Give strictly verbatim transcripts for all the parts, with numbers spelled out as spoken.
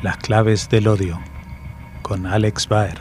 Las claves del odio, con Alex Baer.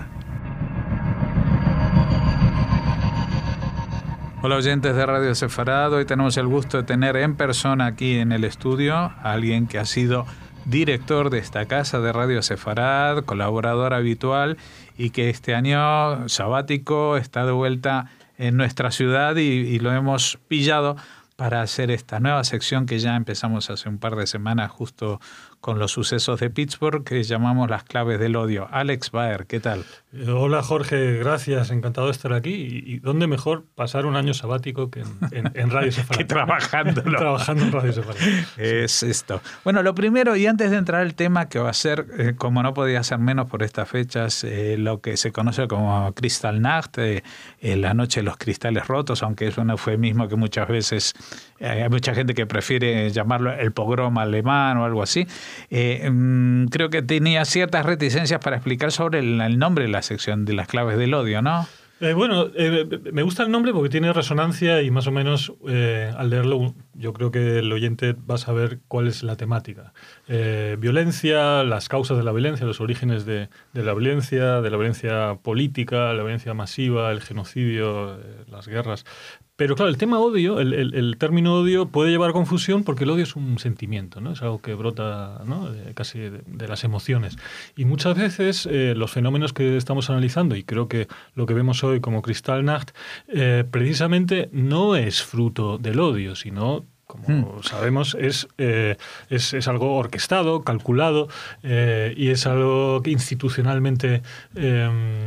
Hola oyentes de Radio Sefarad, hoy tenemos el gusto de tener en persona aquí en el estudio a alguien que ha sido director de esta casa de Radio Sefarad, colaborador habitual y que este año sabático está de vuelta en nuestra ciudad y, y lo hemos pillado para hacer esta nueva sección que ya empezamos hace un par de semanas justo con los sucesos de Pittsburgh, que llamamos Las claves del odio. Alex Baer, ¿qué tal? Hola Jorge, gracias, encantado de estar aquí. ¿Y dónde mejor pasar un año sabático que en, en, en Radio Sefarad? Que trabajando. Trabajando en Radio Sefarad. Es sí. esto. Bueno, lo primero, y antes de entrar al tema que va a ser, eh, como no podía ser menos por estas fechas, eh, lo que se conoce como Kristallnacht, eh, eh, la noche de los cristales rotos, aunque es un eufemismo que muchas veces eh, hay mucha gente que prefiere llamarlo el pogrom alemán o algo así. Eh, creo que tenía ciertas reticencias para explicar sobre el, el nombre de la sección de las claves del odio, ¿no? Eh, bueno, eh, me gusta el nombre porque tiene resonancia y más o menos eh, al leerlo yo creo que el oyente va a saber cuál es la temática. Eh, violencia, las causas de la violencia, los orígenes de, de la violencia, de la violencia política, la violencia masiva, el genocidio, eh, las guerras. Pero claro, el tema odio, el, el, el término odio puede llevar a confusión porque el odio es un sentimiento, ¿no? Es algo que brota, ¿no? de, casi de, de las emociones. Y muchas veces eh, los fenómenos que estamos analizando, y creo que lo que vemos hoy como Kristallnacht, eh, precisamente no es fruto del odio, sino, como hmm. sabemos, es, eh, es, es algo orquestado, calculado, eh, y es algo institucionalmente eh,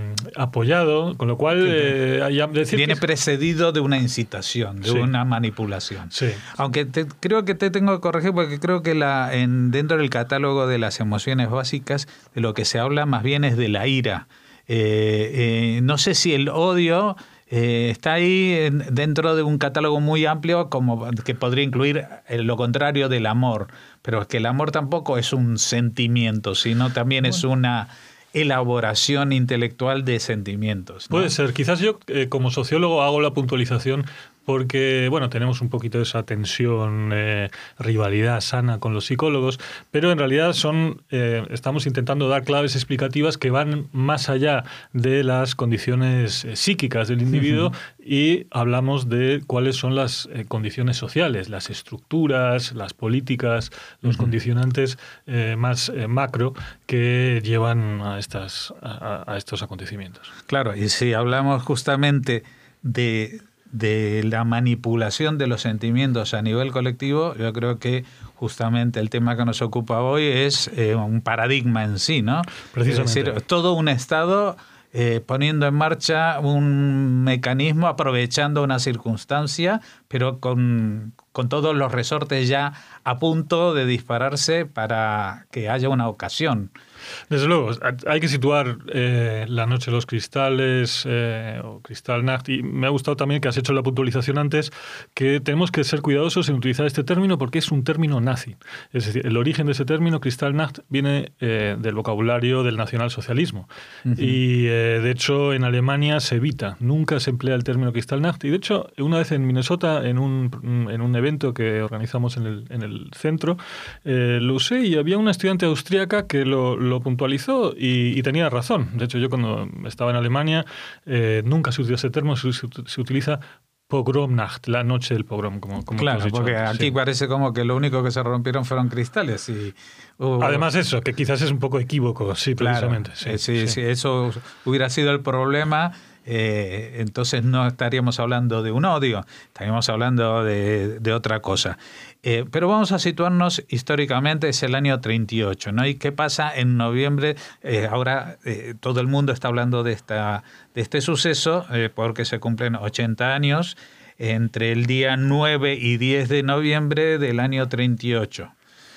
apoyado, con lo cual... Eh, hay, decir viene que... precedido de una incitación, de sí. una manipulación. Sí. Aunque te, creo que te tengo que corregir porque creo que la, en, dentro del catálogo de las emociones básicas, de lo que se habla más bien es de la ira. Eh, eh, no sé si el odio... Eh, está ahí en, dentro de un catálogo muy amplio como que podría incluir lo contrario del amor, pero es que el amor tampoco es un sentimiento, sino también bueno. es una elaboración intelectual de sentimientos, ¿no? Puede ser. Quizás yo eh, como sociólogo hago la puntualización porque, bueno, tenemos un poquito de esa tensión, eh, rivalidad sana con los psicólogos, pero en realidad son eh, estamos intentando dar claves explicativas que van más allá de las condiciones eh, psíquicas del individuo uh-huh. y hablamos de cuáles son las eh, condiciones sociales, las estructuras, las políticas, los uh-huh. condicionantes eh, más eh, macro que llevan a, estas, a, a estos acontecimientos. Claro, y si hablamos justamente de... de la manipulación de los sentimientos a nivel colectivo, yo creo que justamente el tema que nos ocupa hoy es eh, un paradigma en sí, ¿no? Precisamente. Es decir, todo un Estado eh, poniendo en marcha un mecanismo, aprovechando una circunstancia, pero con, con todos los resortes ya a punto de dispararse para que haya una ocasión. Desde luego, hay que situar eh, la noche de los cristales eh, o Kristallnacht, y me ha gustado también que has hecho la puntualización antes, que tenemos que ser cuidadosos en utilizar este término porque es un término nazi. Es decir, el origen de ese término, Kristallnacht, viene eh, del vocabulario del nacionalsocialismo. Uh-huh. Y eh, de hecho en Alemania se evita, nunca se emplea el término Kristallnacht. Y de hecho, una vez en Minnesota, en un, en un evento que organizamos en el, en el centro, eh, lo usé y había una estudiante austríaca que lo, lo puntualizó y, y tenía razón. De hecho, yo cuando estaba en Alemania eh, nunca se utiliza ese término, se, se utiliza Pogromnacht, la noche del pogrom, como, como claro, dicho porque antes, aquí sí. parece como que lo único que se rompieron fueron cristales. Y, uh, Además eso, que quizás es un poco equívoco, sí, claro, precisamente. Sí, eh, sí, sí. sí, eso hubiera sido el problema. Eh, entonces no estaríamos hablando de un odio, estaríamos hablando de, de otra cosa. Eh, pero vamos a situarnos históricamente, es el año treinta y ocho, ¿no? ¿Y qué pasa en noviembre? Eh, ahora eh, todo el mundo está hablando de, esta, de este suceso eh, porque se cumplen ochenta años entre el día nueve y diez de noviembre del año treinta y ocho.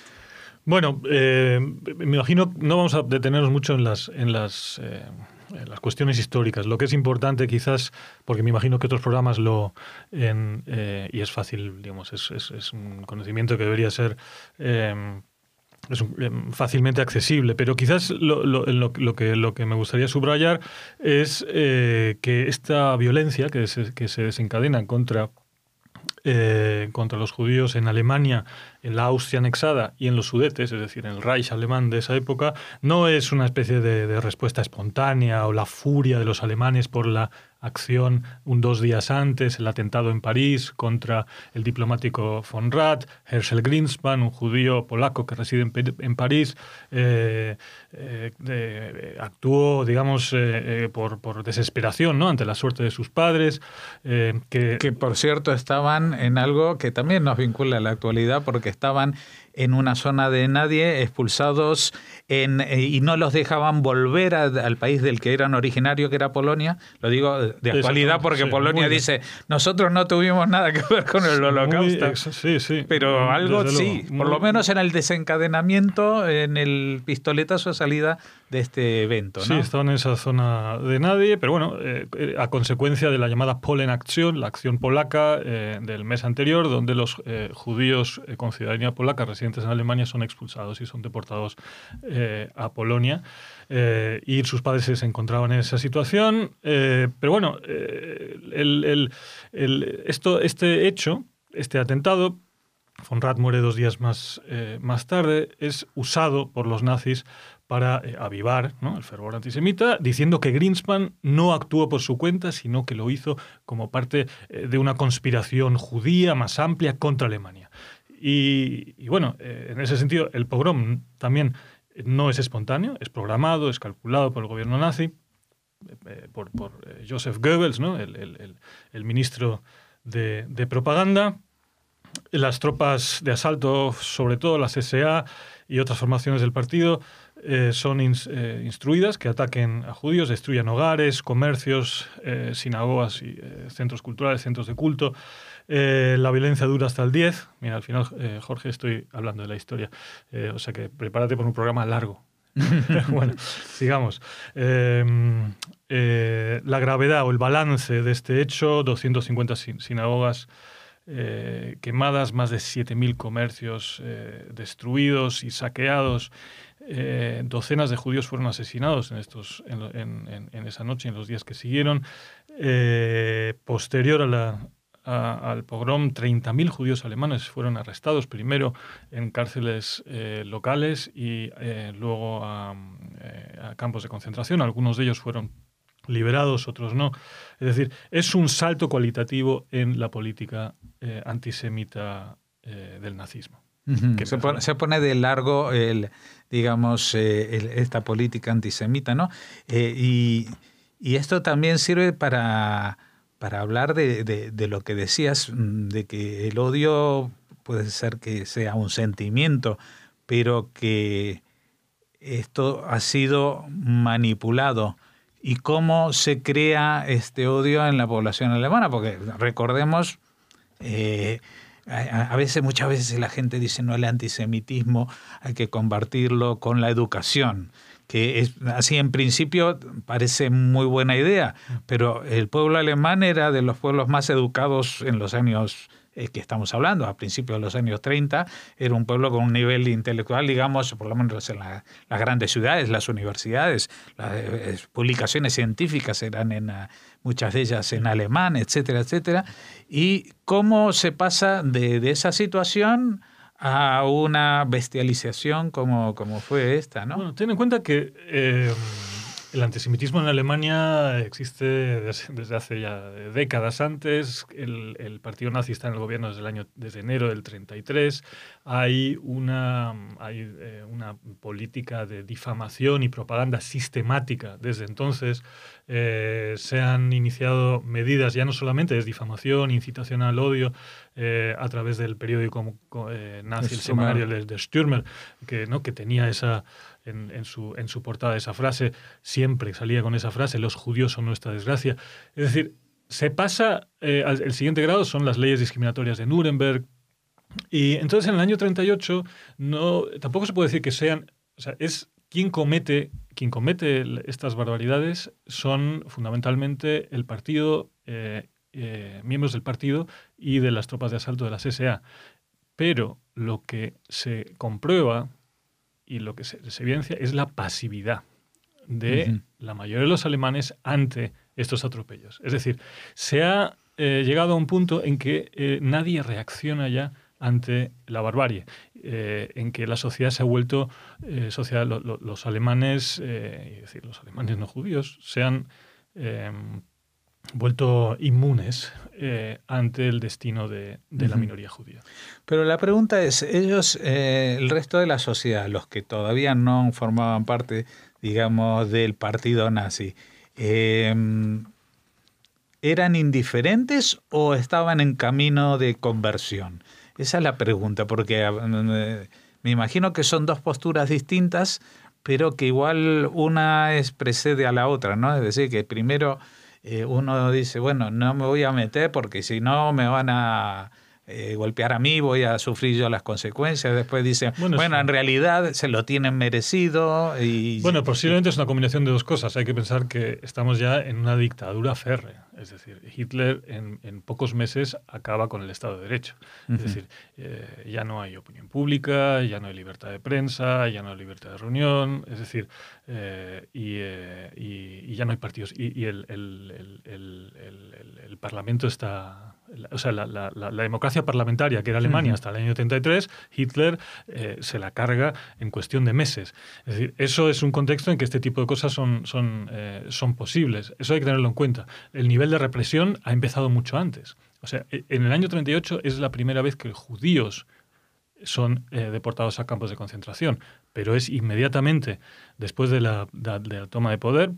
Bueno, eh, me imagino, no vamos a detenernos mucho en las... En las eh... las cuestiones históricas. Lo que es importante quizás, porque me imagino que otros programas lo... En, eh, y es fácil, digamos, es, es, es un conocimiento que debería ser eh, es un, eh, fácilmente accesible, pero quizás lo, lo, lo, lo, que, lo que me gustaría subrayar es eh, que esta violencia que se, que se desencadena contra eh, contra los judíos en Alemania, en la Austria anexada y en los Sudetes, es decir, en el Reich alemán de esa época, no es una especie de, de respuesta espontánea o la furia de los alemanes por la acción un dos días antes, el atentado en París contra el diplomático von Rath, Herschel Greenspan, un judío polaco que reside en, en París, eh, eh, de, actuó, digamos, eh, eh, por, por desesperación, ¿no?, ante la suerte de sus padres. Eh, que, que, por cierto, estaban en algo que también nos vincula a la actualidad, porque estaban en una zona de nadie, expulsados en, eh, y no los dejaban volver a, al país del que eran originarios, que era Polonia. Lo digo de actualidad porque sí, Polonia dice, nosotros no tuvimos nada que ver con el holocausto. Muy, sí, sí. Pero algo sí, muy, por lo menos en el desencadenamiento, en el pistoletazo de salida de este evento, ¿no? Sí, estaban en esa zona de nadie, pero bueno, eh, a consecuencia de la llamada Polen-Aktion, la acción polaca eh, del mes anterior, donde los eh, judíos eh, con ciudadanía polaca residentes en Alemania son expulsados y son deportados eh, a Polonia. Eh, y sus padres se encontraban en esa situación. Eh, pero bueno, eh, el, el, el, esto, este hecho, este atentado, von Rath muere dos días más, eh, más tarde, es usado por los nazis para eh, avivar, ¿no?, el fervor antisemita, diciendo que Greenspan no actuó por su cuenta, sino que lo hizo como parte eh, de una conspiración judía más amplia contra Alemania. Y, y bueno, eh, en ese sentido, el pogrom también no es espontáneo, es programado, es calculado por el gobierno nazi, eh, por, por eh, Joseph Goebbels, ¿no?, el, el, el ministro de, de propaganda. Las tropas de asalto, sobre todo las S A y otras formaciones del partido, eh, son ins, eh, instruidas que ataquen a judíos, destruyan hogares, comercios, eh, sinagogas y eh, centros culturales, centros de culto. Eh, la violencia dura hasta el diez. Mira, al final, eh, Jorge, estoy hablando de la historia. Eh, o sea que prepárate por un programa largo. Bueno, sigamos. Eh, eh, la gravedad o el balance de este hecho: doscientas cincuenta sin, sinagogas eh, quemadas, más de siete mil comercios eh, destruidos y saqueados. Eh, docenas de judíos fueron asesinados en, estos, en, en, en esa noche y en los días que siguieron. Eh, posterior a la... A, al pogrom, treinta mil judíos alemanes fueron arrestados, primero en cárceles eh, locales y eh, luego a, eh, a campos de concentración. Algunos de ellos fueron liberados, otros no. Es decir, es un salto cualitativo en la política eh, antisemita eh, del nazismo. Uh-huh. Se, pone, se pone de largo, el, digamos, eh, el, esta política antisemita, ¿no? Eh, y, y esto también sirve para... para hablar de, de, de lo que decías, de que el odio puede ser que sea un sentimiento, pero que esto ha sido manipulado. ¿Y cómo se crea este odio en la población alemana? Porque recordemos, eh, a, a veces, muchas veces la gente dice, no, el antisemitismo hay que combatirlo con la educación, que es, así en principio parece muy buena idea, pero el pueblo alemán era de los pueblos más educados en los años eh, que estamos hablando, a principios de los años treinta, era un pueblo con un nivel intelectual, digamos, por lo menos en la, las grandes ciudades, las universidades, las eh, publicaciones científicas eran en uh, muchas de ellas en alemán, etcétera, etcétera. ¿Y cómo se pasa de, de esa situación a una bestialización como, como fue esta, ¿no? Bueno, ten en cuenta que eh, el antisemitismo en Alemania existe desde, desde hace ya décadas antes. El, el partido nazi está en el gobierno desde el año, desde enero del treinta y tres. Hay una, hay, eh, una política de difamación y propaganda sistemática desde entonces. Eh, se han iniciado medidas ya no solamente de difamación, incitación al odio, eh, a través del periódico eh, nazi, el semanario de, de Stürmer, que, ¿no?, que tenía esa en, en, su, en su portada esa frase, siempre salía con esa frase, los judíos son nuestra desgracia. Es decir, se pasa, eh, al el siguiente grado son las leyes discriminatorias de Nuremberg, y entonces en el año treinta y ocho no, tampoco se puede decir que sean, o sea, es quien comete, quien comete estas barbaridades son fundamentalmente el partido, eh, eh, miembros del partido y de las tropas de asalto de las S A. Pero lo que se comprueba y lo que se, se evidencia es la pasividad de uh-huh. la mayoría de los alemanes ante estos atropellos. Es decir, se ha eh, llegado a un punto en que eh, nadie reacciona ya ante la barbarie, eh, en que la sociedad se ha vuelto, eh, sociedad, lo, lo, los alemanes, eh, es decir, los alemanes no judíos, se han eh, vuelto inmunes eh, ante el destino de, de uh-huh. la minoría judía. Pero la pregunta es, ellos, eh, el resto de la sociedad, los que todavía no formaban parte, digamos, del partido nazi, eh, ¿eran indiferentes o estaban en camino de conversión? Esa es la pregunta, porque eh, me imagino que son dos posturas distintas, pero que igual una es precede a la otra, ¿no? Es decir, que primero eh, uno dice, bueno, no me voy a meter porque si no me van a eh, golpear a mí, voy a sufrir yo las consecuencias. Después dice, bueno, bueno sí. en realidad se lo tienen merecido. Y, bueno, posiblemente y, es una combinación de dos cosas. Hay que pensar que estamos ya en una dictadura férrea. Es decir, Hitler en, en pocos meses acaba con el Estado de Derecho. Uh-huh. Es decir, eh, ya no hay opinión pública, ya no hay libertad de prensa, ya no hay libertad de reunión, es decir, eh, y, eh, y, y ya no hay partidos. Y, y el, el, el, el, el, el Parlamento está... O sea, la, la, la, la democracia parlamentaria, que era Alemania uh-huh. hasta el año treinta y tres, Hitler eh, se la carga en cuestión de meses. Es decir, eso es un contexto en que este tipo de cosas son, son, eh, son posibles. Eso hay que tenerlo en cuenta. El nivel de represión ha empezado mucho antes. O sea, en el año treinta y ocho es la primera vez que judíos son eh, deportados a campos de concentración, pero es inmediatamente después de la, de, de la toma de poder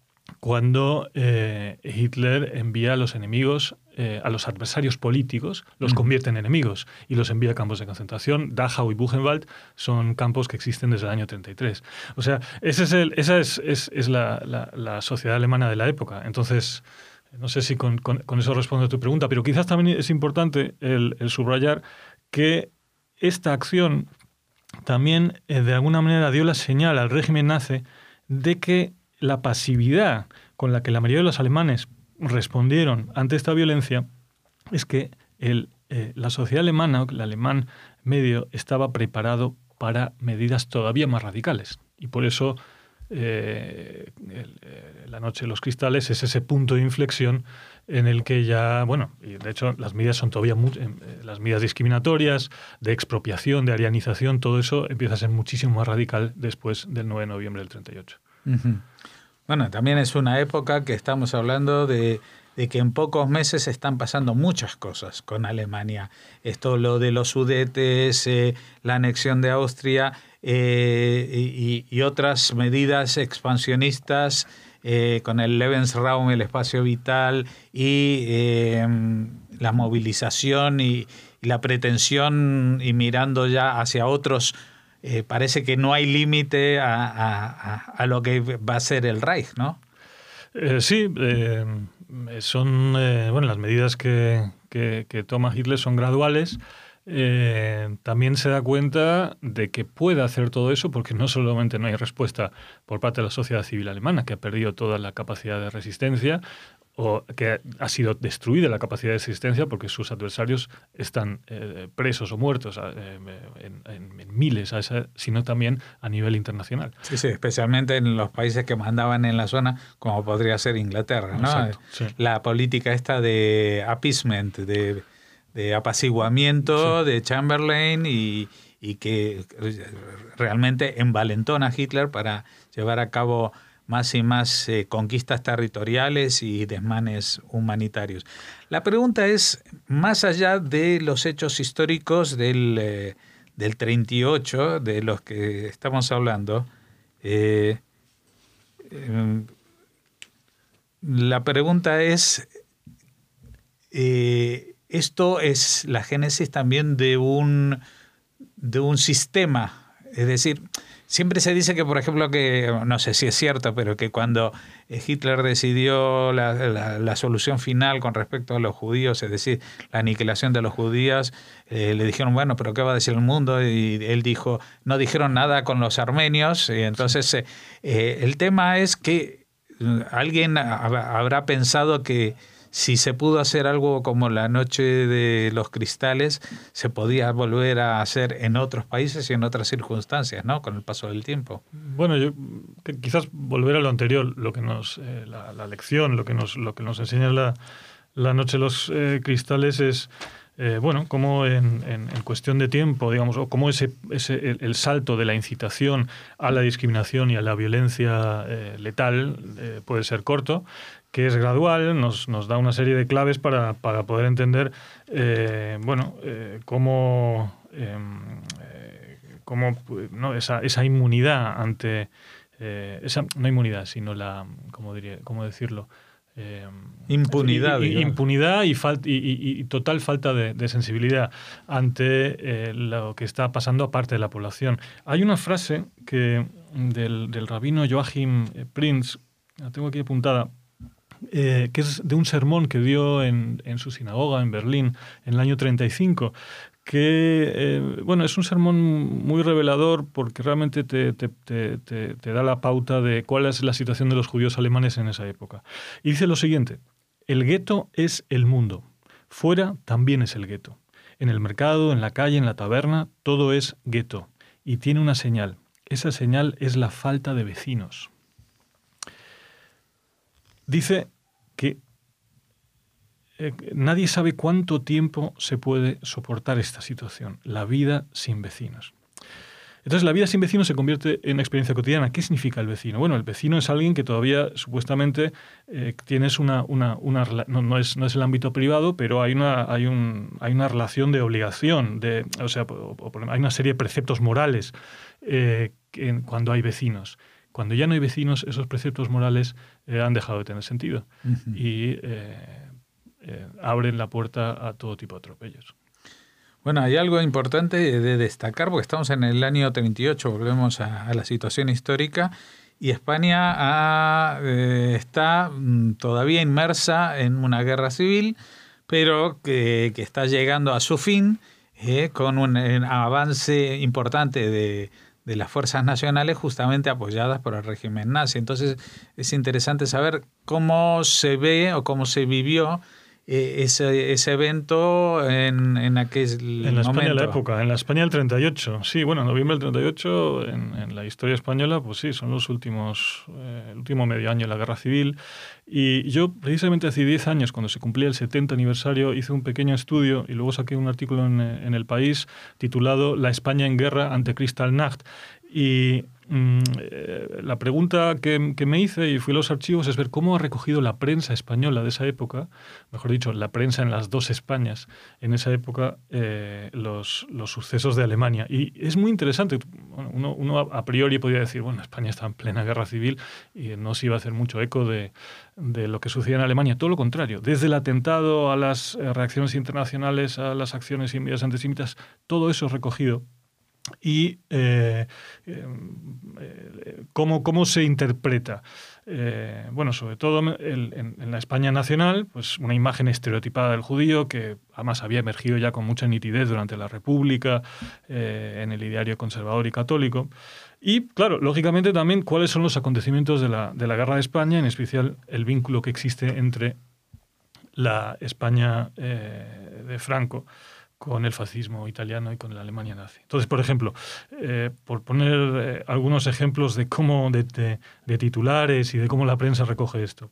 cuando eh, Hitler envía a los enemigos, eh, a los adversarios políticos, los convierte en enemigos y los envía a campos de concentración. Dachau y Buchenwald son campos que existen desde el año treinta y tres. O sea, ese es el, esa es, es, es la, la, la sociedad alemana de la época. Entonces, no sé si con, con, con eso respondo a tu pregunta, pero quizás también es importante el, el subrayar que esta acción también eh, de alguna manera dio la señal al régimen nazi de que la pasividad con la que la mayoría de los alemanes respondieron ante esta violencia es que el, eh, la sociedad alemana, el alemán medio, estaba preparado para medidas todavía más radicales. Y por eso eh, el, eh, la Noche de los Cristales es ese punto de inflexión en el que ya, bueno, y de hecho las medidas son todavía muy, eh, las medidas discriminatorias, de expropiación, de arianización, todo eso empieza a ser muchísimo más radical después del nueve de noviembre del treinta y ocho. Uh-huh. Bueno, también es una época que estamos hablando de, de que en pocos meses están pasando muchas cosas con Alemania. Esto, lo de los Sudetes, eh, la anexión de Austria eh, y, y otras medidas expansionistas eh, con el Lebensraum, el espacio vital, y eh, la movilización y, y la pretensión y mirando ya hacia otros. Eh, parece que no hay límite a, a, a lo que va a ser el Reich, ¿no? Eh, sí, eh, son eh, bueno, las medidas que, que, que toma Hitler son graduales. Eh, también se da cuenta de que puede hacer todo eso porque no solamente no hay respuesta por parte de la sociedad civil alemana, que ha perdido toda la capacidad de resistencia, o que ha sido destruida la capacidad de resistencia porque sus adversarios están eh, presos o muertos eh, en, en, en miles, a esa, sino también a nivel internacional. Sí, sí, especialmente en los países que mandaban en la zona, como podría ser Inglaterra, ¿no? Exacto, sí. La política esta de appeasement, de, de apaciguamiento sí. de Chamberlain y, y que realmente envalentona a Hitler para llevar a cabo más y más eh, conquistas territoriales y desmanes humanitarios. La pregunta es, más allá de los hechos históricos del, eh, del treinta y ocho, de los que estamos hablando, eh, eh, la pregunta es, eh, esto es la génesis también de un, de un sistema, es decir, siempre se dice que, por ejemplo, que no sé si es cierto, pero que cuando Hitler decidió la, la, la solución final con respecto a los judíos, es decir, la aniquilación de los judíos, eh, le dijeron, bueno, pero ¿qué va a decir el mundo? Y él dijo, no dijeron nada con los armenios. Y entonces eh, eh, el tema es que alguien habrá pensado que si se pudo hacer algo como la Noche de los Cristales, se podía volver a hacer en otros países y en otras circunstancias, ¿no? Con el paso del tiempo. Bueno, yo quizás volver a lo anterior, lo que nos, eh, la, la lección, lo que nos, lo que nos enseña la, La noche de los eh, cristales es, eh, bueno, como en, en, en cuestión de tiempo, digamos, o como ese, ese el, el salto de la incitación a la discriminación y a la violencia eh, letal eh, puede ser corto, que es gradual, nos, nos da una serie de claves para, para poder entender, eh, bueno, eh, cómo, eh, cómo no, esa, esa inmunidad ante, eh, esa, no inmunidad, sino la, ¿cómo diría, cómo decirlo? Eh, impunidad. Y, y, impunidad y, fal, y, y, y total falta de, de sensibilidad ante eh, lo que está pasando a parte de la población. Hay una frase que del, del rabino Joachim Prinz, la tengo aquí apuntada, eh, que es de un sermón que dio en, en su sinagoga en Berlín en el año treinta y cinco, que eh, bueno, es un sermón muy revelador porque realmente te, te, te, te, te da la pauta de cuál es la situación de los judíos alemanes en esa época. Y dice lo siguiente: el gueto es el mundo, fuera también es el gueto. En el mercado, en la calle, en la taberna, todo es gueto. Y tiene una señal. Esa señal es la falta de vecinos. Dice que Eh, nadie sabe cuánto tiempo se puede soportar esta situación, la vida sin vecinos. Entonces, la vida sin vecinos se convierte en experiencia cotidiana. ¿Qué significa el vecino? Bueno, el vecino es alguien que todavía supuestamente eh, tienes una... una, una no, no, es, no es el ámbito privado, pero hay una, hay un, hay una relación de obligación, de, o sea, o, o, hay una serie de preceptos morales eh, que, cuando hay vecinos. Cuando ya no hay vecinos, esos preceptos morales eh, han dejado de tener sentido. Uh-huh. Y... Eh, Eh, abren la puerta a todo tipo de atropellos. Bueno, hay algo importante de destacar, porque estamos en el año treinta y ocho, volvemos a, a la situación histórica, y España ha, eh, está todavía inmersa en una guerra civil, pero que, que está llegando a su fin, eh, con un, un avance importante de, de las fuerzas nacionales justamente apoyadas por el régimen nazi. Entonces es interesante saber cómo se ve o cómo se vivió Ese, ese evento en, en aquel en la momento. España de la época, en la España del treinta y ocho. Sí, bueno, en noviembre del treinta y ocho, en, en la historia española, pues sí, son los últimos, eh, el último medio año de la Guerra Civil. Y yo, precisamente hace diez años, cuando se cumplía el setenta aniversario, hice un pequeño estudio y luego saqué un artículo en, en El País titulado La España en guerra ante Kristallnacht. Y mm, eh, la pregunta que, que me hice, y fui a los archivos, es ver cómo ha recogido la prensa española de esa época, mejor dicho, la prensa en las dos Españas, en esa época, eh, los, los sucesos de Alemania. Y es muy interesante. Bueno, uno, uno a priori podría decir, bueno, España está en plena guerra civil y no se iba a hacer mucho eco de, de lo que sucedía en Alemania. Todo lo contrario. Desde el atentado a las reacciones internacionales, a las acciones y medidas antisemitas, todo eso es recogido. Y eh, eh, ¿cómo, cómo se interpreta. Eh, bueno, sobre todo el, en, en la España nacional, pues una imagen estereotipada del judío que además había emergido ya con mucha nitidez durante la República, eh, en el ideario conservador y católico. Y, claro, lógicamente también cuáles son los acontecimientos de la, de la Guerra de España, en especial el vínculo que existe entre la España eh, de Franco con el fascismo italiano y con la Alemania nazi. Entonces, por ejemplo, eh, por poner eh, algunos ejemplos de cómo de, de, de titulares y de cómo la prensa recoge esto.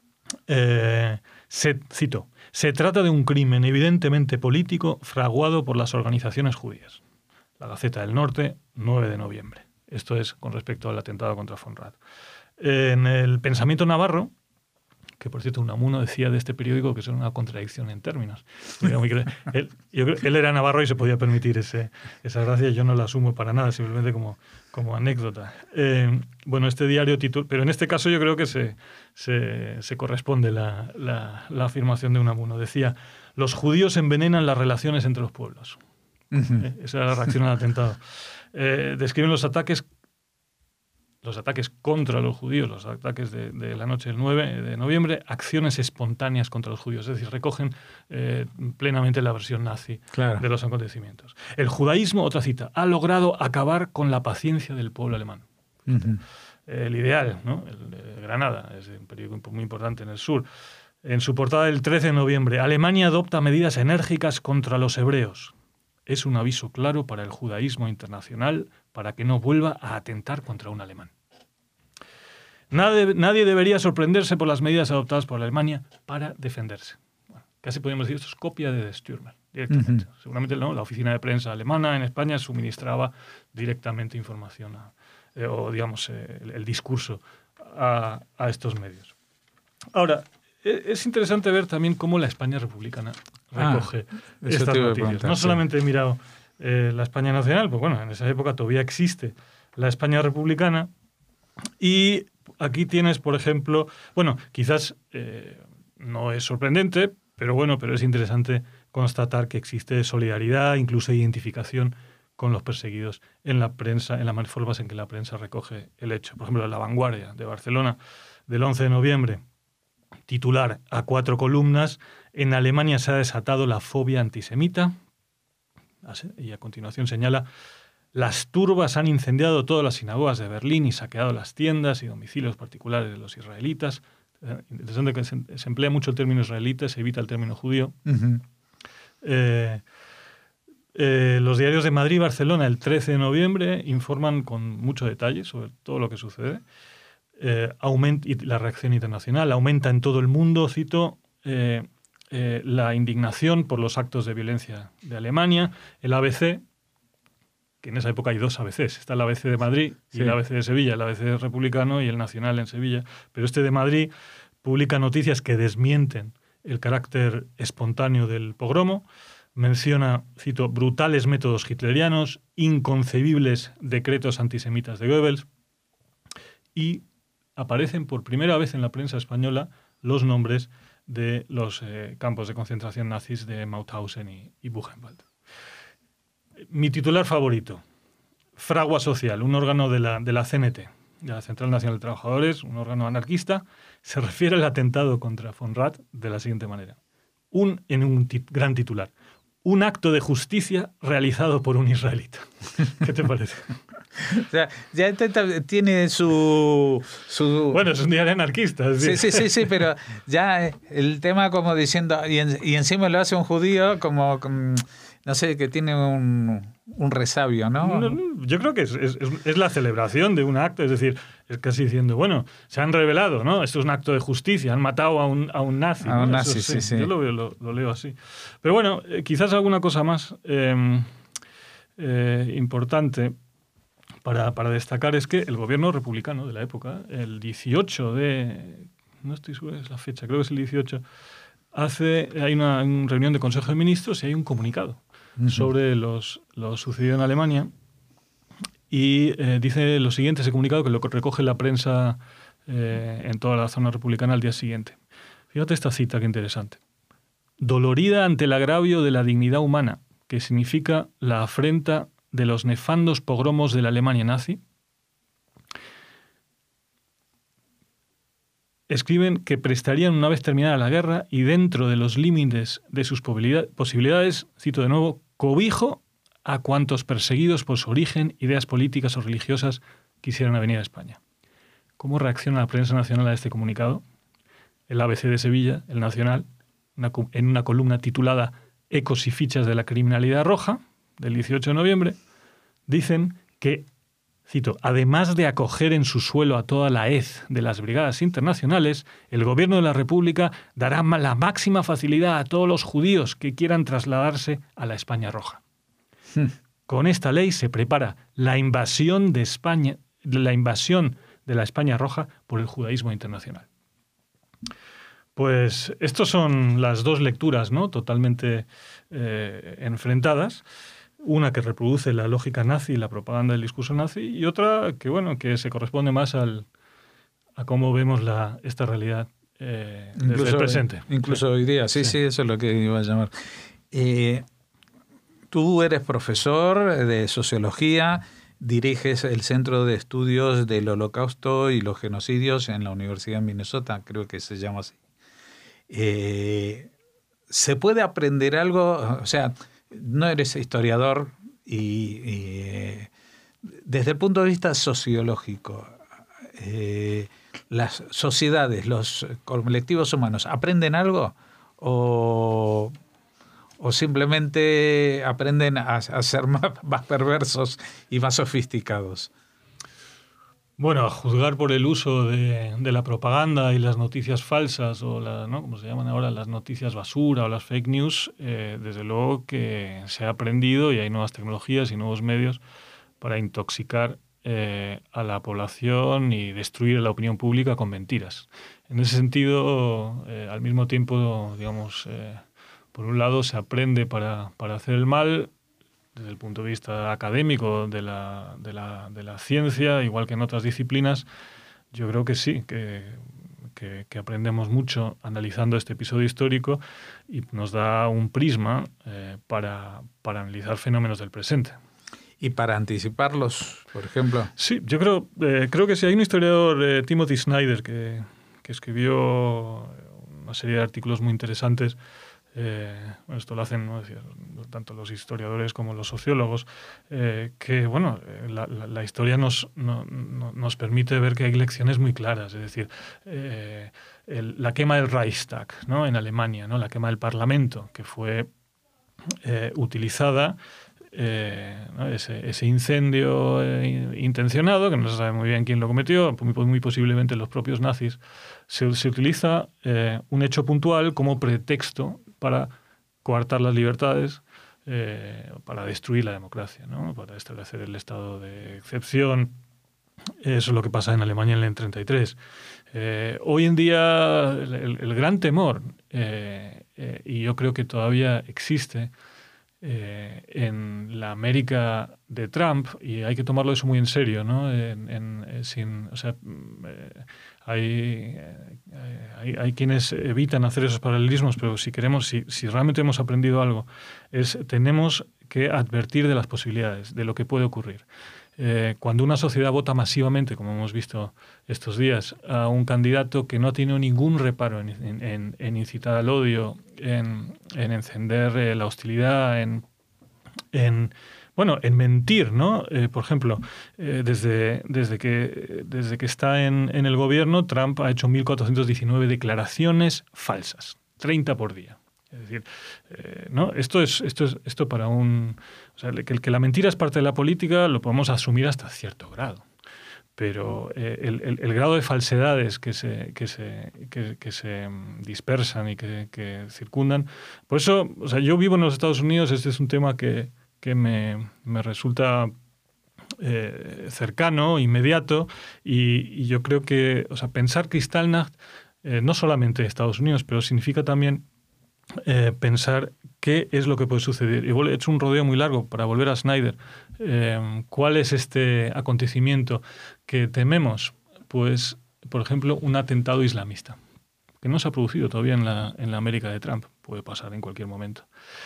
Eh, se, cito, se trata de un crimen evidentemente político fraguado por las organizaciones judías. La Gaceta del Norte, nueve de noviembre. Esto es con respecto al atentado contra von Rad. En el Pensamiento Navarro, que por cierto Unamuno decía de este periódico que es una contradicción en términos. Él, yo creo, él era navarro y se podía permitir ese, esa gracia, yo no la asumo para nada, simplemente como, como anécdota. Eh, bueno, este diario titula, pero en este caso yo creo que se, se, se corresponde la, la, la afirmación de Unamuno. Decía, los judíos envenenan las relaciones entre los pueblos. Uh-huh. eh, esa era la reacción al atentado. Eh, describen los ataques los ataques contra los judíos, los ataques de, de la noche del nueve de noviembre, acciones espontáneas contra los judíos, es decir, recogen eh, plenamente la versión nazi claro. de los acontecimientos. El judaísmo, otra cita, ha logrado acabar con la paciencia del pueblo alemán. Uh-huh. El Ideal, ¿no? El de Granada, es un periódico muy importante en el sur. En su portada del trece de noviembre, Alemania adopta medidas enérgicas contra los hebreos. Es un aviso claro para el judaísmo internacional para que no vuelva a atentar contra un alemán. Nadie, nadie debería sorprenderse por las medidas adoptadas por Alemania para defenderse. Bueno, casi podríamos decir, esto es copia de Stürmer, directamente. Uh-huh. Seguramente ¿no? la oficina de prensa alemana en España suministraba directamente información, a, eh, o digamos, eh, el, el discurso a, a estos medios. Ahora, es interesante ver también cómo la España republicana recoge ah, estas noticias. No solamente he mirado eh, la España nacional, pues bueno, en esa época todavía existe la España republicana. Y aquí tienes, por ejemplo, bueno, quizás eh, no es sorprendente, pero bueno, pero es interesante constatar que existe solidaridad, incluso identificación con los perseguidos en la prensa, en las formas en que la prensa recoge el hecho. Por ejemplo, La Vanguardia de Barcelona del once de noviembre, titular a cuatro columnas: en Alemania se ha desatado la fobia antisemita. Y a continuación señala: las turbas han incendiado todas las sinagogas de Berlín y saqueado las tiendas y domicilios particulares de los israelitas. Interesante que se, se emplea mucho el término israelita, se evita el término judío. Uh-huh. eh, eh, los diarios de Madrid y Barcelona el trece de noviembre informan con mucho detalle sobre todo lo que sucede. Eh, aumenta, y la reacción internacional aumenta en todo el mundo, cito, eh, eh, la indignación por los actos de violencia de Alemania. El A B C, que en esa época hay dos A B Cs, está el A B C de Madrid y sí. el A B C de Sevilla, el A B C republicano y el Nacional en Sevilla, pero este de Madrid publica noticias que desmienten el carácter espontáneo del pogromo, menciona, cito, brutales métodos hitlerianos, inconcebibles decretos antisemitas de Goebbels, y aparecen por primera vez en la prensa española los nombres de los eh, campos de concentración nazis de Mauthausen y, y Buchenwald. Mi titular favorito: Fragua Social, un órgano de la, de la C N T, de la Central Nacional de Trabajadores, un órgano anarquista, se refiere al atentado contra von Rath de la siguiente manera. Un, en un tit, gran titular: un acto de justicia realizado por un israelita. ¿Qué te parece? O sea, ya tiene su, su... Bueno, es un diario anarquista. Es sí, sí, sí, sí, pero ya el tema como diciendo... Y, en, y encima lo hace un judío como... como no sé, que tiene un, un resabio, ¿no? No, no, yo creo que es, es, es la celebración de un acto, es decir, es casi diciendo, bueno, se han revelado, ¿no? Esto es un acto de justicia, han matado a un, a un nazi. A un ¿no? nazi, Eso, sí, sí. Yo lo, lo, lo leo así. Pero bueno, eh, quizás alguna cosa más eh, eh, importante para, para destacar es que el gobierno republicano de la época, el dieciocho de... No estoy seguro es la fecha, creo que es el dieciocho, hace, hay una, una reunión de Consejo de Ministros y hay un comunicado uh-huh. sobre los, lo sucedido en Alemania, y eh, dice lo siguiente, ese comunicado, que lo recoge la prensa eh, en toda la zona republicana al día siguiente. Fíjate esta cita, qué interesante. Dolorida ante el agravio de la dignidad humana, que significa la afrenta de los nefandos pogromos de la Alemania nazi, escriben que prestarían, una vez terminada la guerra y dentro de los límites de sus posibilidades, cito de nuevo, cobijo a cuantos perseguidos por su origen, ideas políticas o religiosas quisieran venir a España. ¿Cómo reacciona la prensa nacional a este comunicado? El A B C de Sevilla, el Nacional, una, en una columna titulada Ecos y fichas de la criminalidad roja, del dieciocho de noviembre, dicen que, cito, además de acoger en su suelo a toda la hez de las brigadas internacionales, el gobierno de la República dará la máxima facilidad a todos los judíos que quieran trasladarse a la España roja. Hmm. Con esta ley se prepara la invasión de España, la invasión de la España roja por el judaísmo internacional. Pues estas son las dos lecturas, ¿no?, totalmente eh, enfrentadas. Una que reproduce la lógica nazi y la propaganda del discurso nazi, y otra que, bueno, que se corresponde más al, a cómo vemos la, esta realidad eh, desde incluso, el presente. Incluso sí. hoy día, sí, sí, sí, eso es lo que iba a llamar. Eh, tú eres profesor de sociología, diriges el Centro de Estudios del Holocausto y los Genocidios en la Universidad de Minnesota, creo que se llama así. Eh, ¿Se puede aprender algo? O sea, no eres historiador y, y eh, desde el punto de vista sociológico, eh, las sociedades, los colectivos humanos, ¿aprenden algo o, o simplemente aprenden a, a ser más, más perversos y más sofisticados? Bueno, a juzgar por el uso de, de la propaganda y las noticias falsas, o la, ¿no? como se llaman ahora, las noticias basura o las fake news, eh, desde luego que se ha aprendido y hay nuevas tecnologías y nuevos medios para intoxicar eh, a la población y destruir la opinión pública con mentiras. En ese sentido, eh, al mismo tiempo, digamos, eh, por un lado se aprende para, para hacer el mal, desde el punto de vista académico de la, de la, de la ciencia, igual que en otras disciplinas. Yo creo que sí, que, que, que aprendemos mucho analizando este episodio histórico y nos da un prisma eh, para, para analizar fenómenos del presente. ¿Y para anticiparlos, por ejemplo? Sí, yo creo, eh, creo que sí. Hay un historiador, eh, Timothy Snyder, que, que escribió una serie de artículos muy interesantes. Eh, bueno, esto lo hacen, ¿no? Decir, tanto los historiadores como los sociólogos, eh, que bueno, la, la, la historia nos, no, no, nos permite ver que hay lecciones muy claras. Es decir, eh, el, la quema del Reichstag, ¿no? En Alemania, ¿no? La quema del Parlamento, que fue eh, utilizada, eh, ¿no? ese, ese incendio eh, intencionado, que no se sabe muy bien quién lo cometió, muy, muy posiblemente los propios nazis, se, se utiliza eh, un hecho puntual como pretexto para coartar las libertades, eh, para destruir la democracia, ¿no? Para establecer el estado de excepción. Eso es lo que pasa en Alemania en el treinta y tres. Eh, hoy en día el, el, el gran temor, eh, eh, y yo creo que todavía existe eh, en la América de Trump, y hay que tomarlo eso muy en serio, ¿no? En, en, sin, o sea, eh, hay, eh, hay, hay quienes evitan hacer esos paralelismos, pero si queremos, si, si realmente hemos aprendido algo, es tenemos que advertir de las posibilidades, de lo que puede ocurrir. Eh, cuando una sociedad vota masivamente, como hemos visto estos días, a un candidato que no tiene ningún reparo en, en, en incitar al odio, en, en encender eh, la hostilidad, en, en bueno, en mentir, ¿no? Eh, por ejemplo, eh, desde, desde, que, desde que está en, en el gobierno, Trump ha hecho mil cuatrocientas diecinueve declaraciones falsas, treinta por día. Es decir, eh, ¿no? Esto es esto es esto para un, o sea, que, que la mentira es parte de la política lo podemos asumir hasta cierto grado, pero eh, el, el, el grado de falsedades que se que se que, que se dispersan y que, que circundan, por eso, o sea, yo vivo en los Estados Unidos, este es un tema que que me, me resulta eh, cercano, inmediato, y, y yo creo que, o sea, pensar Kristallnacht eh, no solamente en Estados Unidos, pero significa también Eh, pensar qué es lo que puede suceder. Y he hecho un rodeo muy largo para volver a Snyder. Eh, ¿Cuál es este acontecimiento que tememos? Pues, por ejemplo, un atentado islamista, que no se ha producido todavía en la, en la América de Trump. Puede pasar en cualquier momento.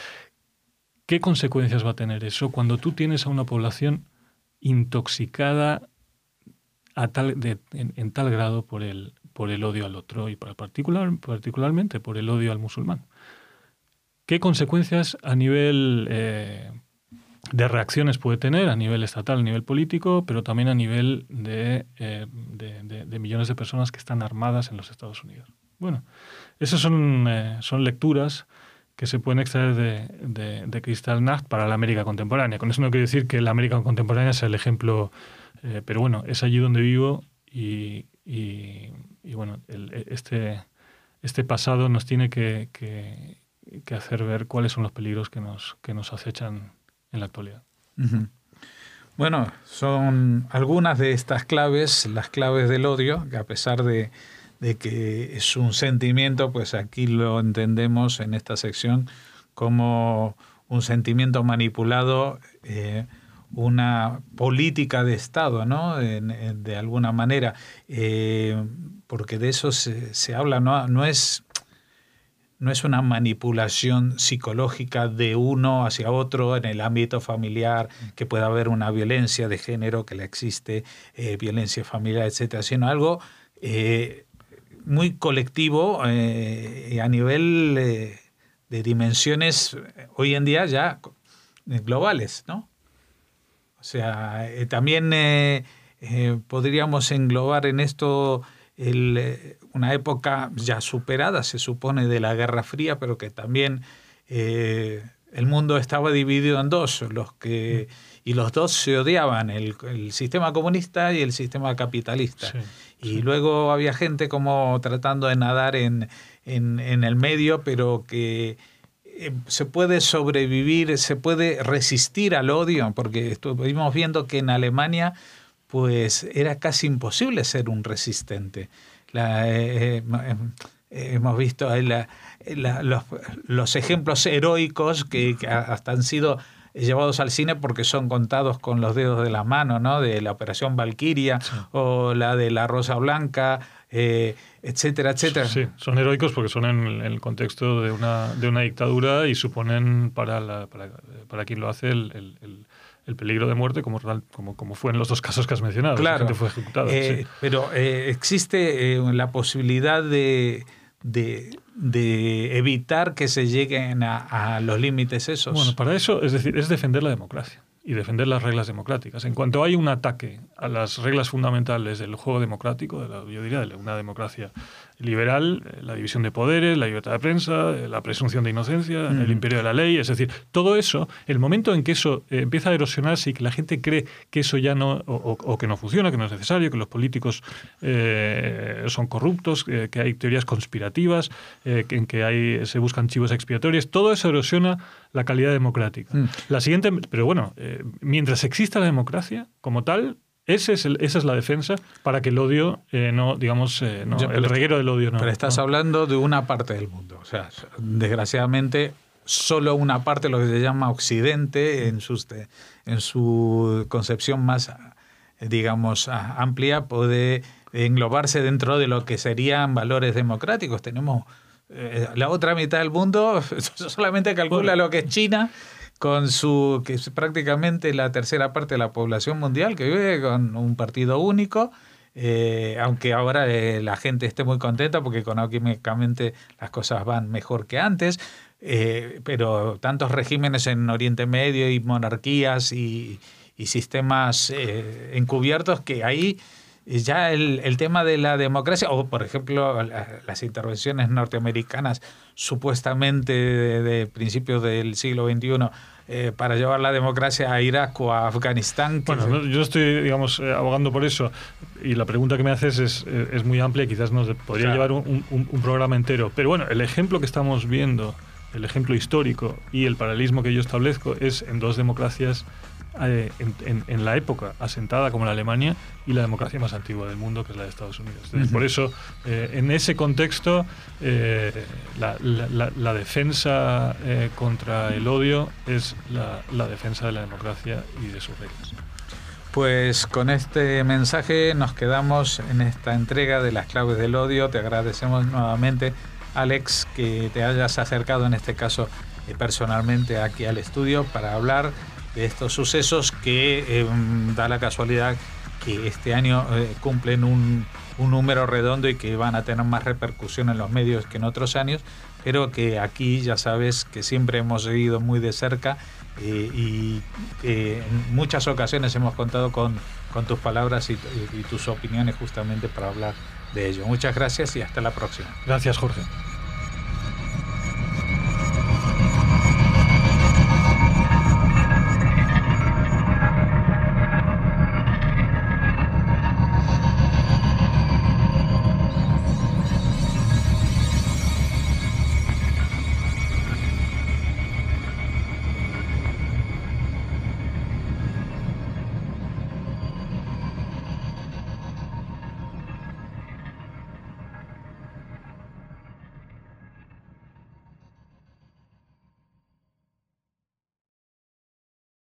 ¿Qué consecuencias va a tener eso cuando tú tienes a una población intoxicada a tal, de, en, en tal grado por el, por el odio al otro y para particular, particularmente por el odio al musulmán? ¿Qué consecuencias a nivel eh, de reacciones puede tener, a nivel estatal, a nivel político, pero también a nivel de, eh, de, de, de millones de personas que están armadas en los Estados Unidos? Bueno, esas son, eh, son lecturas que se pueden extraer de, de, de Kristallnacht para la América contemporánea. Con eso no quiero decir que la América contemporánea sea el ejemplo, eh, pero bueno, es allí donde vivo y, y, y bueno, el, este, este pasado nos tiene que... que que hacer ver cuáles son los peligros que nos, que nos acechan en la actualidad. Uh-huh. Bueno, son algunas de estas claves, las claves del odio, que a pesar de, de que es un sentimiento, pues aquí lo entendemos en esta sección como un sentimiento manipulado, eh, una política de Estado, ¿no? En, en, de alguna manera, eh, porque de eso se, se habla, no, no es... No es una manipulación psicológica de uno hacia otro en el ámbito familiar, que pueda haber una violencia de género, que la existe, eh, violencia familiar, etcétera, sino algo eh, muy colectivo eh, a nivel eh, de dimensiones hoy en día ya globales, ¿no? O sea, eh, también eh, eh, podríamos englobar en esto el, una época ya superada, se supone, de la Guerra Fría, pero que también eh, el mundo estaba dividido en dos, los que y los dos se odiaban, el, el sistema comunista y el sistema capitalista. Sí, y sí. luego había gente como tratando de nadar en, en, en el medio, pero que eh, se puede sobrevivir, se puede resistir al odio, porque estuvimos viendo que en Alemania pues era casi imposible ser un resistente. La, eh, eh, hemos visto la, la, los, los ejemplos heroicos que, que hasta han sido llevados al cine porque son contados con los dedos de la mano, ¿no? De la Operación Valquiria, sí. o la de la Rosa Blanca, eh, etcétera, etcétera. Sí, son heroicos porque son en, en el contexto de una, de una dictadura y suponen para, la, para, para quien lo hace el, el, el, el peligro de muerte, como, como, como fue en los dos casos que has mencionado. Claro, la gente fue ejecutada. Eh, sí. Pero eh, existe eh, la posibilidad de... De, de evitar que se lleguen a, a los límites esos. Bueno, para eso, es decir, es defender la democracia y defender las reglas democráticas. En cuanto hay un ataque a las reglas fundamentales del juego democrático, de la, yo diría de una democracia liberal, la división de poderes, la libertad de prensa, la presunción de inocencia, mm. el imperio de la ley, es decir, todo eso, el momento en que eso eh, empieza a erosionarse y que la gente cree que eso ya no, o, o, o que no funciona, que no es necesario, que los políticos eh, son corruptos, eh, que hay teorías conspirativas, eh, en que hay, se buscan chivos expiatorios, todo eso erosiona la calidad democrática. Mm. La siguiente, pero bueno, eh, mientras exista la democracia como tal, Ese es el, esa es la defensa para que el odio eh, no, digamos, eh, no, Yo, el reguero del odio no. Pero estás no. hablando de una parte del mundo. O sea, desgraciadamente, solo una parte, lo que se llama Occidente, en, sus, en su concepción más, digamos, amplia, puede englobarse dentro de lo que serían valores democráticos. Tenemos eh, la otra mitad del mundo, solamente calcula bueno. lo que es China, con su que es prácticamente la tercera parte de la población mundial, que vive con un partido único, eh, aunque ahora eh, la gente esté muy contenta porque económicamente las cosas van mejor que antes, eh, pero tantos regímenes en Oriente Medio y monarquías y, y sistemas eh, encubiertos que ahí ya el, el tema de la democracia, o por ejemplo la, las intervenciones norteamericanas supuestamente de, de principios del siglo veintiuno eh, para llevar la democracia a Irak o a Afganistán. Bueno, se... yo estoy, digamos, eh, abogando por eso, y la pregunta que me haces es, es muy amplia y quizás nos podría claro. llevar un, un, un programa entero. Pero bueno, el ejemplo que estamos viendo, el ejemplo histórico y el paralelismo que yo establezco es en dos democracias Eh, en, en, en la época asentada como la Alemania y la democracia más antigua del mundo, que es la de Estados Unidos. Entonces, uh-huh. Por eso, eh, en ese contexto, eh, la, la, la defensa eh, contra el odio es la, la defensa de la democracia y de sus reglas. Pues con este mensaje nos quedamos en esta entrega de las claves del odio. Te agradecemos nuevamente, Alex, que te hayas acercado en este caso eh, personalmente aquí al estudio para hablar de estos sucesos que eh, da la casualidad que este año eh, cumplen un, un número redondo y que van a tener más repercusión en los medios que en otros años, pero que aquí ya sabes que siempre hemos seguido muy de cerca eh, y eh, en muchas ocasiones hemos contado con, con tus palabras y, y, y tus opiniones justamente para hablar de ello. Muchas gracias y hasta la próxima. Gracias, Jorge.